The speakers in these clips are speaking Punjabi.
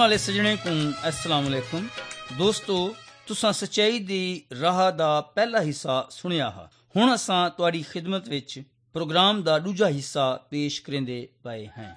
वाले सजने को अस्सलाम वालेकुम दोस्तों, तुसां सच्चाई दी राह दा पहला हिस्सा सुनिया हा। हुण असां तुहाडी खिदमत विच प्रोग्राम दा दूजा हिस्सा पेश करेंदे पए हैं।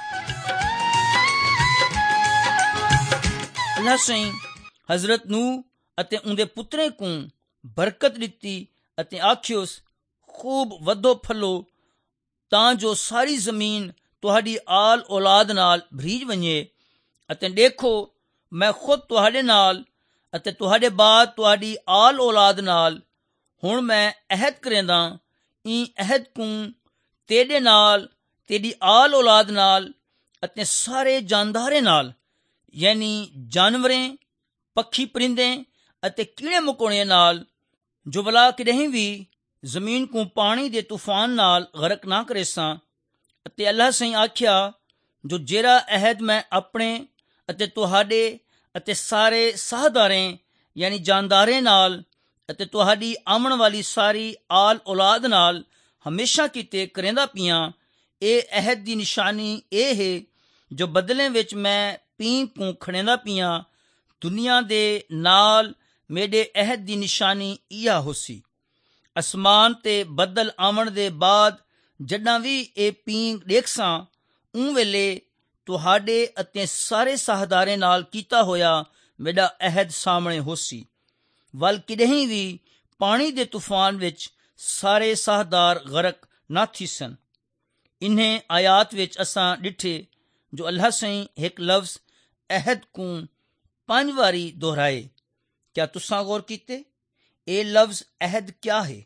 अल्लाह सईं हजरत नूह अते उंदे पुत्रें को बरकत दिती अते आखियोस खूब वधो फलो तां जो सारी जमीन तुहाडी आल औलाद नाल भरीज वञे। ਅਤੇ ਦੇਖੋ ਮੈਂ ਖੁਦ ਤੁਹਾਡੇ ਨਾਲ ਅਤੇ ਤੁਹਾਡੇ ਬਾਅਦ ਤੁਹਾਡੀ ਆਲ ਔਲਾਦ ਨਾਲ ਹੁਣ ਮੈਂ ਅਹਿਦ ਕਰੇਂਦਾ। ਇਹ ਅਹਿਦ ਕੂੰ ਤੇਰੇ ਨਾਲ, ਤੇਰੀ ਆਲ ਔਲਾਦ ਨਾਲ ਅਤੇ ਸਾਰੇ ਜਾਨਦਾਰੇ ਨਾਲ, ਯਾਨੀ ਜਾਨਵਰੇ, ਪੱਖੀ ਪਰਿੰਦੇ ਅਤੇ ਕੀੜੇ ਮਕੌੜੇ ਨਾਲ, ਜੋ ਭਲਾ ਕਿਤੇ ਵੀ ਜ਼ਮੀਨ ਕੂੰ ਪਾਣੀ ਦੇ ਤੂਫਾਨ ਨਾਲ ਗਰਕ ਨਾ ਕਰੇ ਸਾਂ। ਅਤੇ ਅੱਲਾਹ ਸਹੀਂ ਆਖਿਆ, ਜੋ ਜਿਹੜਾ ਅਹਿਦ ਮੈਂ ਆਪਣੇ ਅਤੇ ਤੁਹਾਡੇ ਅਤੇ ਸਾਰੇ ਸਾਹਦਾਰੇ ਯਾਨੀ ਜਾਨਦਾਰੇ ਨਾਲ ਅਤੇ ਤੁਹਾਡੀ ਆਉਣ ਵਾਲੀ ਸਾਰੀ ਆਲ ਔਲਾਦ ਨਾਲ ਹਮੇਸ਼ਾ ਕੀਤੇ ਕਰੇਂਦਾ ਪਿਆਂ, ਇਹ ਅਹਿਦ ਦੀ ਨਿਸ਼ਾਨੀ ਇਹ ਹੈ ਜੋ ਬਦਲੇ ਵਿੱਚ ਮੈਂ ਪੀਂ ਕੂੰ ਖੜੇਂਦਾ ਪਿਆਂ। ਦੁਨੀਆ ਦੇ ਨਾਲ ਮੇਰੇ ਅਹਿਦ ਦੀ ਨਿਸ਼ਾਨੀ ਇਹਾ ਹੋਸੀ। ਅਸਮਾਨ ਤੇ ਬੱਦਲ ਆਵਣ ਦੇ ਬਾਅਦ ਜਦਾਂ ਵੀ ਇਹ ਪੀਂ ਦੇਖਸਾਂ, ਉਹ ਵੇਲੇ ਤੁਹਾਡੇ ਅਤੇ ਸਾਰੇ ਸਾਹਦਾਰੇ ਨਾਲ ਕੀਤਾ ਹੋਇਆ ਮੇਰਾ ਅਹਿਦ ਸਾਹਮਣੇ ਹੋਸੀ। ਵੱਲ ਕਿਤੇ ਵੀ ਪਾਣੀ ਦੇ ਤੂਫਾਨ ਵਿੱਚ ਸਾਰੇ ਸਾਹਦਾਰ ਗਰਕ ਨਾ ਥੀ ਸਨ। ਇਨ੍ਹੇ ਆਯਾਤ ਵਿੱਚ ਅਸਾਂ ਡਿੱਠੇ ਜੋ ਅੱਲਾਹ ਸਹੀਂ ਇੱਕ ਲਫ਼ਜ਼ ਅਹਿਦ ਕੂੰ 5 ਵਾਰੀ ਦੁਹਰਾਏ। ਕਿਆ ਤੁਸਾਂ ਗੌਰ ਕੀਤੇ ਇਹ ਲਫ਼ਜ਼ ਅਹਿਦ ਕਿਆ ਹੈ?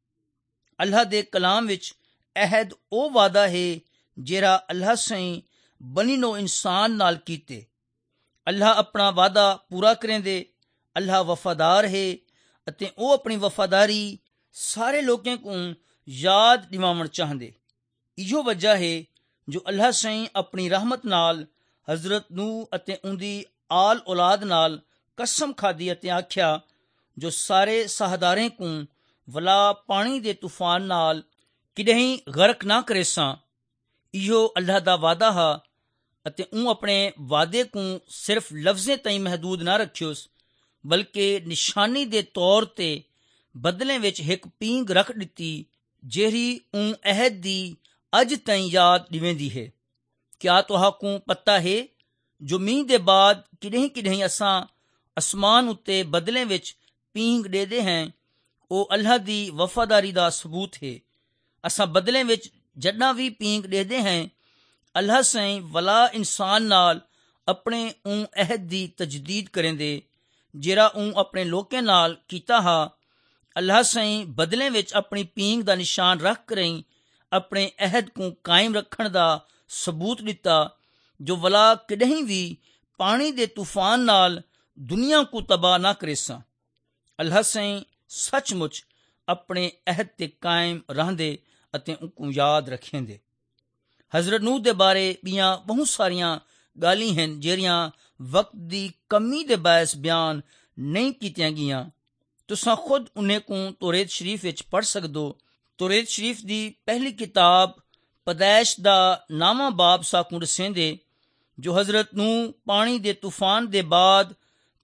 ਅੱਲਾਹ ਦੇ ਕਲਾਮ ਵਿੱਚ ਅਹਿਦ ਉਹ ਵਾਦਾ ਹੈ ਜਿਹੜਾ ਅੱਲਾਹ ਸਹੀਂ ਬਨੀ ਨੋ ਇਨਸਾਨ ਨਾਲ ਕੀਤੇ। ਅੱਲਾਹ ਆਪਣਾ ਵਾਦਾ ਪੂਰਾ ਕਰੇਂਦੇ। ਅੱਲਾਹ ਵਫਾਦਾਰ ਹੈ ਅਤੇ ਉਹ ਆਪਣੀ ਵਫਾਦਾਰੀ ਸਾਰੇ ਲੋਕਾਂ ਨੂੰ ਯਾਦ ਦਿਵਾਉਣ ਚਾਹੁੰਦੇ। ਇਹੋ ਵਜ੍ਹਾ ਹੈ ਜੋ ਅੱਲਾਹ ਸਹੀਂ ਆਪਣੀ ਰਹਿਮਤ ਨਾਲ ਹਜ਼ਰਤ ਨੂਹ ਅਤੇ ਉਹਦੀ ਆਲ ਔਲਾਦ ਨਾਲ ਕਸਮ ਖਾਦੀ ਅਤੇ ਆਖਿਆ, ਜੋ ਸਾਰੇ ਸਾਹਦਾਰੇ ਨੂੰ ਵਲਾ ਪਾਣੀ ਦੇ ਤੂਫਾਨ ਨਾਲ ਕਿਤੇ ਗਰਕ ਨਾ ਕਰੇ ਸਾਂ। ਇਹੋ ਅੱਲਾਹ ਦਾ ਵਾਦਾ ਹੈ ਅਤੇ ਉਹ ਆਪਣੇ ਵਾਦੇ ਨੂੰ ਸਿਰਫ ਲਫ਼ਜ਼ੇ ਤਾਈਂ ਮਹਦੂਦ ਨਾ ਰੱਖਿਓਸ, ਬਲਕਿ ਨਿਸ਼ਾਨੀ ਦੇ ਤੌਰ ਤੇ ਬਦਲੇ ਵਿੱਚ ਇੱਕ ਪੀਂਘ ਰੱਖ ਦਿੱਤੀ, ਜਿਹੜੀ ਉਹ ਅਹਿਦ ਦੀ ਅੱਜ ਤਾਈਂ ਯਾਦ ਦਿਵੇਂਦੀ ਹੈ। ਕਿਆ ਤੁਹਾਨੂੰ ਪਤਾ ਹੈ ਜੋ ਮੀਂਹ ਦੇ ਬਾਅਦ ਕਿਤੇ ਅਸਾਂ ਅਸਮਾਨ ਉੱਤੇ ਬਦਲੇ ਵਿੱਚ ਪੀਂਘ ਦੇਦੇ ਹਾਂ, ਉਹ ਅੱਲਾਹ ਦੀ ਵਫਾਦਾਰੀ ਦਾ ਸਬੂਤ ਹੈ। ਅਸਾਂ ਬਦਲੇ ਵਿੱਚ ਜਦਾਂ ਵੀ ਪੀਂਘ ਦੇਦੇ ਹਾਂ, ਅੱਲਾਹ ਸਹੀਂ ਵਲਾ ਇਨਸਾਨ ਨਾਲ ਆਪਣੇ ਉਹ ਅਹਿਦ ਦੀ ਤਜਦੀਦ ਕਰੇਂਦੇ ਜਿਹੜਾ ਉਹ ਆਪਣੇ ਲੋਕਾਂ ਨਾਲ ਕੀਤਾ ਹਾ। ਅੱਲਾਹ ਸਹੀਂ ਬਦਲੇ ਵਿੱਚ ਆਪਣੀ ਪੀਂਘ ਦਾ ਨਿਸ਼ਾਨ ਰੱਖ ਰਹੀ ਆਪਣੇ ਅਹਿਦ ਨੂੰ ਕਾਇਮ ਰੱਖਣ ਦਾ ਸਬੂਤ ਦਿੱਤਾ, ਜੋ ਵਲਾ ਕਿਤੇ ਵੀ ਪਾਣੀ ਦੇ ਤੂਫਾਨ ਨਾਲ ਦੁਨੀਆ ਕੋ ਤਬਾਹ ਨਾ ਕਰੇ ਸਾਂ। ਅੱਲਾਹ ਸਹੀਂ ਸੱਚਮੁੱਚ ਆਪਣੇ ਅਹਿਦ ਤੇ ਕਾਇਮ ਰਹਿੰਦੇ ਅਤੇ ਉਨਕੂ ਯਾਦ ਰੱਖੇਂਦੇ। ਹਜ਼ਰਤ ਨੂਹ ਦੇ ਬਾਰੇ ਦੀਆਂ ਬਹੁਤ ਸਾਰੀਆਂ ਗਾਲਾਂ ਹਨ ਜਿਹੜੀਆਂ ਵਕਤ ਦੀ ਕਮੀ ਦੇ ਬਾਇਸ ਬਿਆਨ ਨਹੀਂ ਕੀਤੀਆਂ ਗਈਆਂ। ਤੁਸਾਂ ਖੁਦ ਉਨ੍ਹੇ ਨੂੰ ਤੌਰੇਤ ਸ਼ਰੀਫ ਵਿੱਚ ਪੜ੍ਹ ਸਕਦੋ। ਤੌਰੇਤ ਸ਼ਰੀਫ ਦੀ ਪਹਿਲੀ ਕਿਤਾਬ ਪਦੈਸ਼ ਦਾ 9ਵਾਂ ਬਾਬ ਸਾਕੂ ਦਸੇਂਦੇ, ਜੋ ਹਜ਼ਰਤ ਨੂਹ ਪਾਣੀ ਦੇ ਤੂਫਾਨ ਦੇ ਬਾਅਦ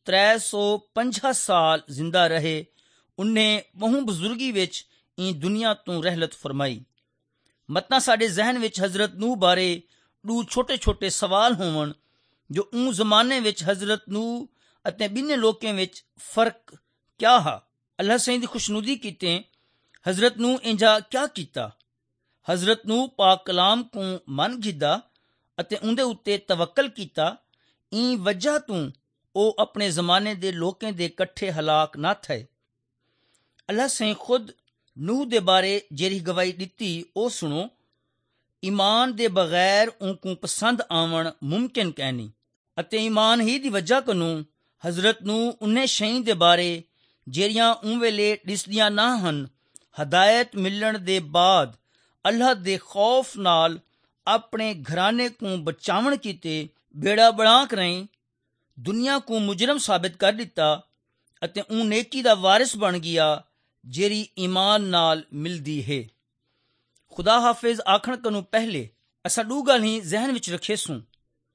350 ਸਾਲ ਜ਼ਿੰਦਾ ਰਹੇ, ਉਨ੍ਹੇ ਬਹੁ ਬਜ਼ੁਰਗੀ ਵਿੱਚ ਇਹ ਦੁਨੀਆ ਤੋਂ ਰਹਿਲਤ ਫਰਮਾਈ। ਮਤਾਂ ਸਾਡੇ ਜ਼ਹਿਨ ਵਿੱਚ ਹਜ਼ਰਤ ਨੂਹ ਬਾਰੇ ਦੋ ਛੋਟੇ ਸਵਾਲ ਹੋਵਣ, ਜੋ ਉਹ ਜ਼ਮਾਨੇ ਵਿੱਚ ਹਜ਼ਰਤ ਨੂਹ ਅਤੇ ਬਿੰਨੇ ਲੋਕਾਂ ਵਿੱਚ ਫਰਕ ਕਿਆ ਹੈ? ਅੱਲਾਹ ਸਹੀਂ ਦੀ ਖੁਸ਼ਨੂਦੀ ਕੀਤੇ ਹਜ਼ਰਤ ਨੂਹ ਇੰਜਾ ਕਿਆ ਕੀਤਾ? ਹਜ਼ਰਤ ਨੂਹ ਪਾਕ ਕਲਾਮ ਨੂੰ ਮੰਨ ਗਿੱਦਾ ਅਤੇ ਉਹਦੇ ਉੱਤੇ ਤਵੱਕਲ ਕੀਤਾ। ਇਹ ਵਜ੍ਹਾ ਤੋਂ ਉਹ ਆਪਣੇ ਜ਼ਮਾਨੇ ਦੇ ਲੋਕਾਂ ਦੇ ਇਕੱਠੇ ਹਲਾਕ ਨਾ ਥਏ। ਅੱਲਾਹ ਸਹੀਂ ਖੁਦ ਨੂਹ ਦੇ ਬਾਰੇ ਜਿਹੜੀ ਗਵਾਹੀ ਦਿੱਤੀ ਉਹ ਸੁਣੋ। ਈਮਾਨ ਦੇ ਬਗੈਰ ਉਨਕੂ ਪਸੰਦ ਆਵਣ ਮੁਮਕਿਨ ਕਹਿਨੀ ਅਤੇ ਈਮਾਨ ਹੀ ਦੀ ਵਜ੍ਹਾ ਕਨੂੰ ਹਜ਼ਰਤ ਨੂਹ ਉਨ੍ਹੇ ਸ਼ੈਂ ਦੇ ਬਾਰੇ ਜਿਹੜੀਆਂ ਉਹ ਵੇਲੇ ਦਿਸਦੀਆਂ ਨਾ ਹਨ, ਹਦਾਇਤ ਮਿਲਣ ਦੇ ਬਾਅਦ ਅੱਲਾਹ ਦੇ ਖੌਫ ਨਾਲ ਆਪਣੇ ਘਰਾਨੇ ਨੂੰ ਬਚਾਵਣ ਕੀਤੇ ਬੇੜਾ ਬਣਾ ਕਰਾਈ ਦੁਨੀਆ ਨੂੰ ਮੁਜਰਮ ਸਾਬਿਤ ਕਰ ਦਿੱਤਾ ਅਤੇ ਉਹ ਨੇਕੀ ਦਾ ਵਾਰਿਸ ਬਣ ਗਿਆ ਜਿਹੜੀ ਈਮਾਨ ਨਾਲ ਮਿਲਦੀ ਹੈ। ਖੁਦਾ ਹਾਫਿਜ਼ ਆਖਣ ਕਨੂੰ ਪਹਿਲੇ ਅਸਾਂ ਦੋ ਗੱਲ ਹੀ ਜ਼ਹਿਨ ਵਿੱਚ ਰੱਖੇ ਸੂੰ।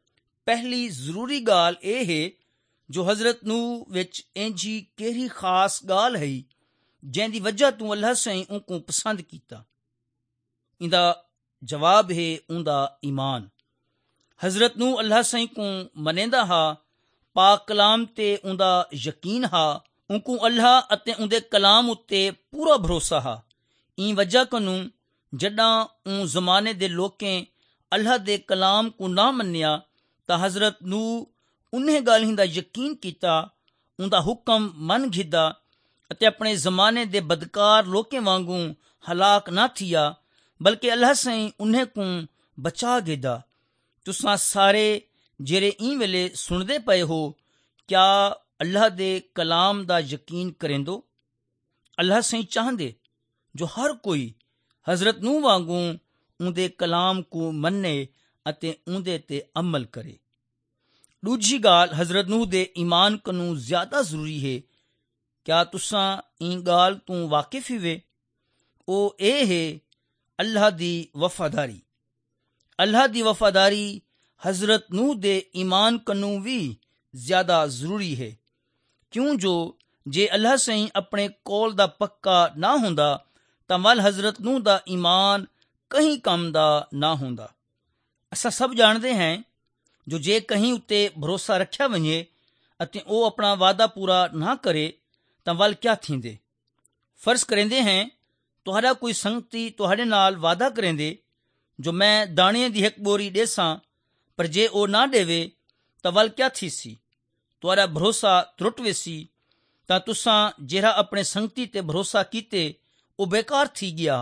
ਪਹਿਲੀ ਜ਼ਰੂਰੀ ਗਾਲ ਇਹ ਹੈ ਜੋ ਹਜ਼ਰਤ ਨੂਹ ਵਿੱਚ ਇੰਜੀ ਕਿਹੜੀ ਖਾਸ ਗਾਲ ਹੈ जंहिंजी वजह तूं अल्लाह साईं उनको पसंद कीता। इंदा जवाब है उंदा ईमान। हज़रत नूह अल्लाह साईं को मनेंदा हा, पाक कलाम ते उंदा यकीन हा, उनको अल्लाह अते उंदे कलाम उत्ते पूरा भरोसा हा। ई वजह कनू जडां उन ज़माने दे लोकें अल्लाह दे कलाम को ना मन्निया तां हज़रत नूह उन्हें गाल्हिं दा यकीन कीता, उंदा हुक्म मन घिदा ਅਤੇ ਆਪਣੇ ਜ਼ਮਾਨੇ ਦੇ ਬਦਕਾਰ ਲੋਕਾਂ ਵਾਂਗੂ ਹਲਾਕ ਨਾ ਥੀਆ, ਬਲਕਿ ਅੱਲਾਹ ਸਾਈਂ ਉन्हें को ਬਚਾ ਗੇਦਾ। ਤੁਸਾਂ ਸਾਰੇ ਜਿਹੜੇ ਇਹ ਵੇਲੇ ਸੁਣਦੇ ਪਏ ਹੋ, ਕਿਆ ਅੱਲਾਹ ਦੇ ਕਲਾਮ ਦਾ ਯਕੀਨ ਕਰੇਂਦੋ? ਅੱਲਾਹ ਸਾਈਂ ਚਾਹੁੰਦੇ ਜੋ ਹਰ ਕੋਈ ਹਜ਼ਰਤ ਨੂਹ ਵਾਂਗੂ ਉਹਦੇ ਕਲਾਮ को ਮੰਨੇ ਅਤੇ ਉਹਦੇ ਤੇ ਅਮਲ ਕਰੇ। ਦੂਜੀ ਗੱਲ ਹਜ਼ਰਤ ਨੂਹ ਦੇ ਈਮਾਨ ਕਨੂੰ ਜ਼ਿਆਦਾ ਜ਼ਰੂਰੀ ਹੈ। क्या तुसां ई ॻाल्हि तूं वाक़िफ़ ही वे? ओ ए है अल्लाह दी वफ़ादारी। अल्लाह दी वफ़ादारी हज़रत नूह दे ईमान कनू भी ज़्यादा ज़रूरी है, क्यों जो जे अल्लाह साईं अपने कौल दा पक्का ना हुंदा तां वल हज़रत नूह दा ईमान कहीं कम दा ना हुंदा। असां सब जाणदे हैं जो जे कहीं उत्ते भरोसा रखिया वञे अते ओ अपना वादा पूरा ना करे ਤਾਂ ਵੱਲ ਕਿਆ ਥੀਂਦੇ? ਫਰਜ਼ ਕਰੇਂਦੇ हैं ਤੁਹਾਡਾ ਕੋਈ ਸੰਗਤੀ ਤੁਹਾਡੇ ਨਾਲ ਵਾਦਾ ਕਰੇਂਦੇ ਜੋ ਮੈਂ ਦਾਣੇ ਦੀ ਇੱਕ ਬੋਰੀ ਦੇਸਾਂ, ਪਰ ਜੇ ਉਹ ਨਾ ਦੇਵੇ ਤਾਂ ਵੱਲ ਕਿਆ ਥੀਸੀ? ਤੁਹਾਡਾ ਭਰੋਸਾ ਟੁੱਟ ਵੇਸੀ ਤਾਂ ਤੁਸਾਂ ਜਿਹੜਾ ਆਪਣੇ ਸੰਗਤੀ ਤੇ ਭਰੋਸਾ ਕੀਤੇ ਉਹ ਬੇਕਾਰ ਥੀ ਗਿਆ।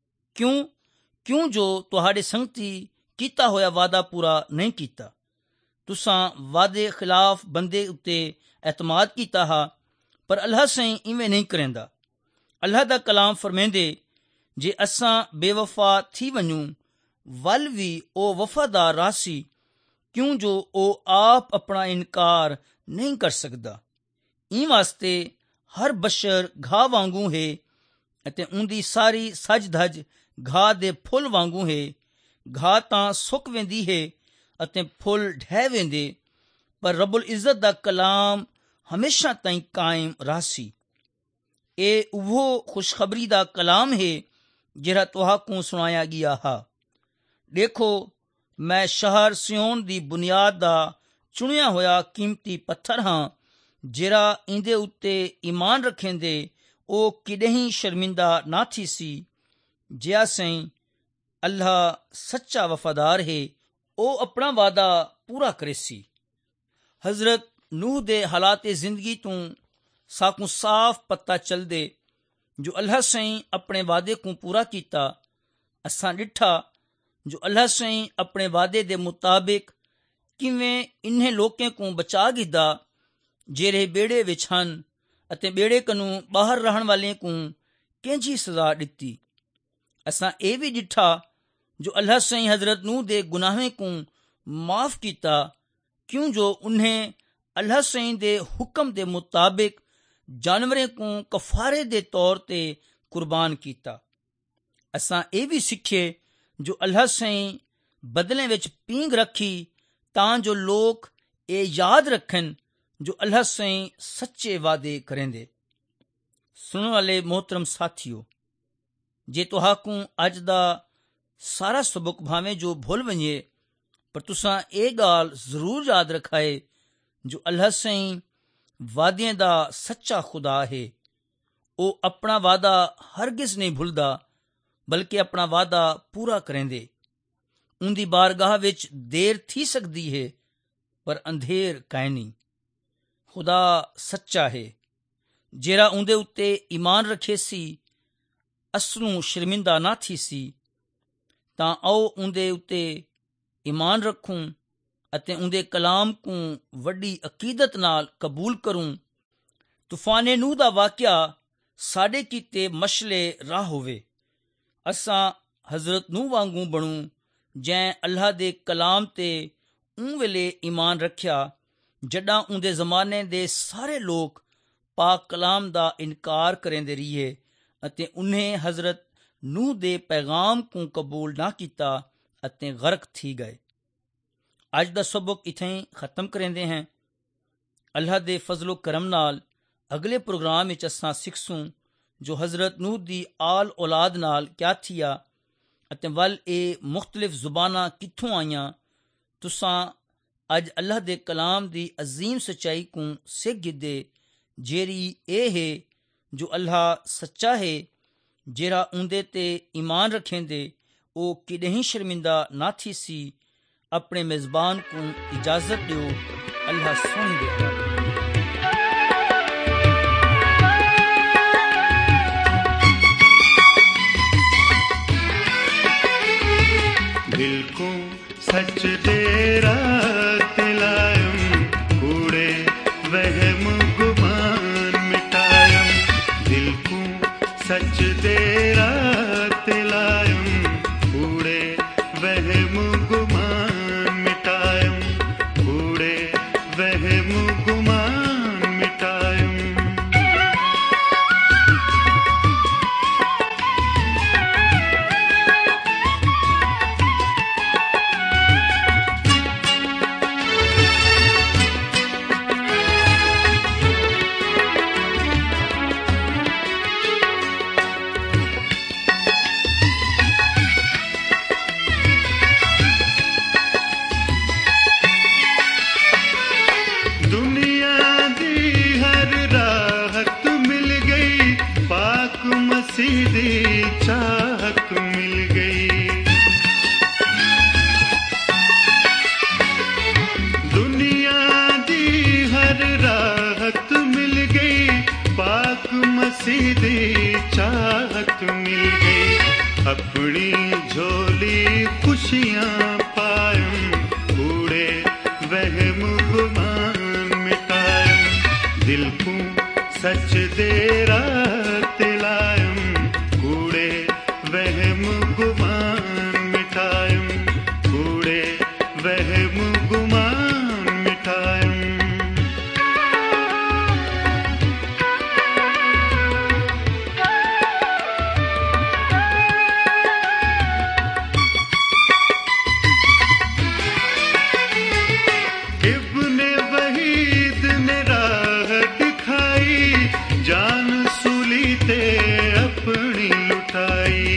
ਕਿਉਂ ਜੋ ਤੁਹਾਡੇ ਸੰਗਤੀ ਕੀਤਾ ਹੋਇਆ ਵਾਦਾ ਪੂਰਾ ਨਹੀਂ ਕੀਤਾ। ਤੁਸਾਂ ਵਾਦੇ ਖਿਲਾਫ ਬੰਦੇ ਉੱਤੇ ਐਤਮਾਦ ਕੀਤਾ हा, पर अल्लाह साईं इवें नहीं करेंदा। अल्लाह दा कलाम फरमेंदे जे असां बेवफा थी वञूं वल भी ओ वफादार रासी, क्यों जो ओ आप अपना इनकार नहीं कर सकदा। ई वास्ते हर बशर घाह वांगू है अते उंदी सारी सज धज घाह दे फुल वांगू है। घाह तां सुक वेंदी है अते फुल ढह वेंदे, पर रब्बुल इज़्ज़त दा कलाम हमेशा ताईं कायम रासी। ए उहो खुशखबरी दा कलाम है जेड़ा तुहां को सुनाया गया हा। देखो मैं शहर सियोन दी बुनियाद दा चुनिया होया कीमती पत्थर हां, जेड़ा इंदे उत्ते ईमान रखेंदे ओ किडेहीं शर्मिंदा ना थी सी। जिया साईं अल्लाह सच्चा वफादार है, ओ अपना वादा पूरा करे सी। हजरत नूह दे हालात जिंदगी तू साकू साफ पता चलदे जो अल्लाह साईं अपने वादे को पूरा कीता। असां ॾिठा जो अल्लाह साईं अपने वादे दे मुताबिक किवें इन्हें लोकें को बचा गिदा जेरे बेड़े विच हन अते बेड़े कनू बाहर रहण वाले को कंहिंजी सज़ा ॾिती। असां ए भी ॾिठा जो अल्लाह साईं हज़रत नूह दे गुनाहें को माफ़ कीता, क्यों जो उन्हें अल्लाह साईं दे हुक्म दे मुताबिक जानवरें को कफारे दे तौर ते कुर्बान कीता। असां ए भी सिखे जो अल्लाह साईं बदलें विच पींग रखी तां जो लोग ए याद रखन जो अल्लाह साईं सच्चे वादे करेंदे। सुनने वाले मोहतरम साथियो, जे तुहाकू अज दा सारा सबक भावें जो भुल वञे, पर तुसां ए ॻाल्हि ज़रूर याद रखाए जो अल्लाह साईं वादियां दा सच्चा खुदा है। ओ अपना वादा हरगिज नहीं भुलदा, बल्कि अपना वादा पूरा करेंदे। उंदी बारगाह विच देर थी सकदी है, पर अंधेर काई नहीं। खुदा सच्चा है, जेड़ा उंदे उत्ते ईमान रखे सी असलों शर्मिंदा ना थी सी। तां आओ उंदे उत्ते ईमान रखूं ਅਤੇ ਉਹਦੇ ਕਲਾਮ को ਵੱਡੀ ਅਕੀਦਤ ਨਾਲ ਕਬੂਲ ਕਰੂੰ। ਤੂਫਾਨੇ ਨੂਹ ਦਾ ਵਾਕਿਆ ਸਾਡੇ ਕੀਤੇ ਮਸ਼ਲੇ ਰਾਹ ਹੋਵੇ। ਅਸਾਂ ਹਜ਼ਰਤ ਨੂਹ ਵਾਂਗੂ ਬਣੂ ਜੈ ਅੱਲਾਹ ਦੇ ਕਲਾਮ ਤੇ ਉਹ ਵੇਲੇ ਈਮਾਨ ਰੱਖਿਆ ਜੱਦਾਂ ਉਹਦੇ ਜ਼ਮਾਨੇ ਦੇ ਸਾਰੇ ਲੋਕ ਪਾਕ ਕਲਾਮ ਦਾ ਇਨਕਾਰ ਕਰੇਂਦੇ ਰਹੀਏ ਅਤੇ ਉਹਨੇ ਹਜ਼ਰਤ ਨੂਹ ਦੇ ਪੈਗਾਮ को ਕਬੂਲ ਨਾ ਕੀਤਾ ਅਤੇ ਗਰਕ ਥੀ ਗਏ। ਅੱਜ ਦਾ ਸਬਕ ਇੱਥੇ ਹੀ ਖਤਮ ਕਰਾਂਦੇ ਹਾਂ। ਅੱਲਾਹ ਦੇ ਫਜ਼ਲ ਕਰਮ ਨਾਲ ਅਗਲੇ ਪ੍ਰੋਗਰਾਮ ਵਿੱਚ ਅਸਾਂ ਸਿੱਖਸੂ ਜੋ ਹਜ਼ਰਤ ਨੂਹ ਦੀ ਆਲ ਔਲਾਦ ਨਾਲ ਕਿਆ ਥੀਆ ਅਤੇ ਵੱਲ ਇਹ ਮੁਖਤਲਿਫ ਜ਼ੁਬਾਨਾਂ ਕਿੱਥੋਂ ਆਈਆਂ। ਤੁਸਾਂ ਅੱਜ ਅੱਲਾਹ ਦੇ ਕਲਾਮ ਦੀ ਅਜ਼ੀਮ ਸੱਚਾਈ को ਸਿੱਖ ਗਿੱਦੇ, ਜਿਹੜੀ ਇਹ ਹੈ ਜੋ ਅੱਲਾਹ ਸੱਚਾ ਹੈ। ਜਿਹੜਾ ਉਹਦੇ ਤੇ ਈਮਾਨ ਰੱਖੇਂਦੇ ਉਹ ਕਿਡਹੀਂ ਸ਼ਰਮਿੰਦਾ ਨਾ ਥੀ ਸੀ। ਆਪਣੇ मेज़बान को इजाज़त दियो। अल्लाह सोहनी देता। दिल को सच दे रात लायम, कूड़े वहम गुमान मिटायम। दिल को सच दे रात लायम, कूड़े वहम गुमान मिटायम, कूड़े वहम गुमान मिटायम। सीधी चाहत मिल गई, दुनिया दी हर राहत मिल गई, पाक मसीदी चाहत मिल गई। अपनी झोली खुशियां पायम, कूड़े वहम गुमान मिटायम। दिल को सच दे रात लायम, कूड़े वहम गुमान मिटायम, कूड़े वहम गुमान मिटायम। इब्ने वहीद ने राह दिखाई, जान सूली ते अपनी लुटाई।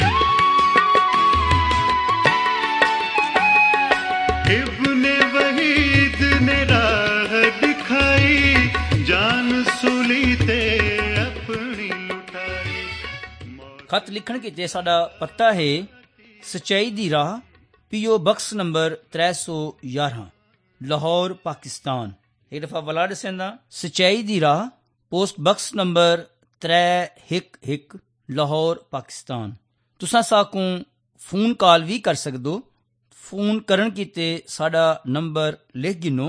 इब्ने वहीद ने राह दिखाई, जान सूली ते अपनी लुटाई। खत लिखण किते साडा पता है सच्चाई दी राह, PO box number 311, Lahore Pakistan. एक दफ़ा वला ॾिसंदा, सच्चाई दी राह, post box number 311, Lahore Pakistan. तुसां साकू फोन कॉल भी कर सकदो। फोन करन किते साडा नंबर लिख गिनो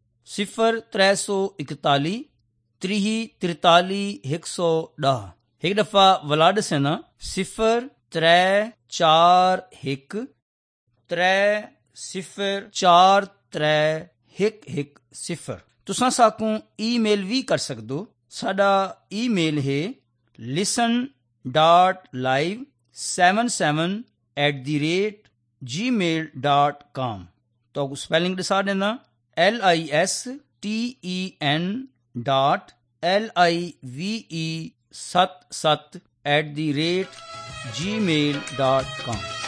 0341 3043 110। एक दफ़ा वला ॾिसंदा 0341 3043 तुसां साकू ईमेल भी कर सकदो। साडा ईमेल है listen.live77@gmail.com। तो स्पेलिंग ॾिसा ॾिना listen.live77@gmail.com।